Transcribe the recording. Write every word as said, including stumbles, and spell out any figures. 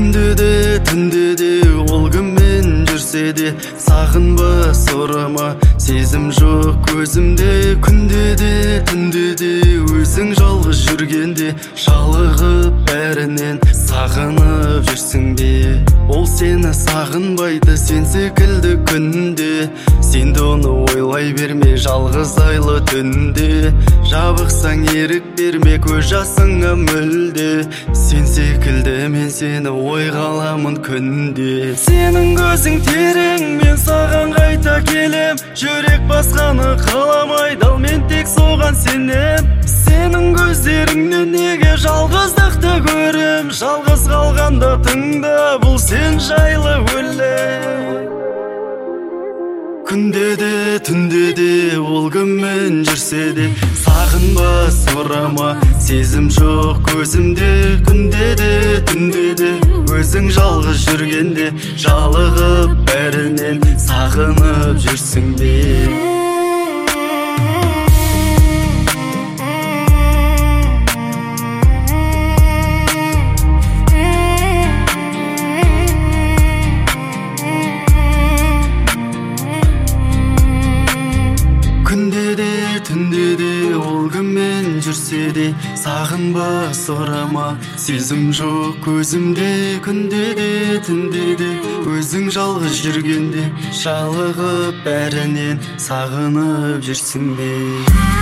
күнде де түнде де ол кіммен жүрсе де сағынба сұрама, сезім жоқ көзімде. Күнде де түнде де өзің жалғыз жүргенде жалығып бәрінен сағынып жүрсің бе? Ол сені сағынбайды, сен секілді күнде. Сен де оны ойлай берме жалғыз айлы түнде. Жабықсаң ерік берме көз жасыңа мүлде. Сен секілді мен сені ойға аламын күнде. Сенің көзің терең, мен саған қайта келем. Жүрек басқаны қаламайды, ал мен тек соған сенем. Сенің көздеріңнен неге жалғыздықты көрем? Жалғыз қалғанда тыңда, бұл сен жайлы өлең. Күнде де түнде де ол кіммен жүрсе де сағынба сұрама, сезім жоқ көзімде. Күнде де түнде де өзің жалғыз жүргенде жалығып бәрінен сағынып жүрсің бе? Түнде де ол кіммен жүрсе де сағынба сұрама, сезім жоқ көзімде. Күнде де түнде де өзің жалғыз жүргенде жалығып бәрінен сағынып жүрсің бе?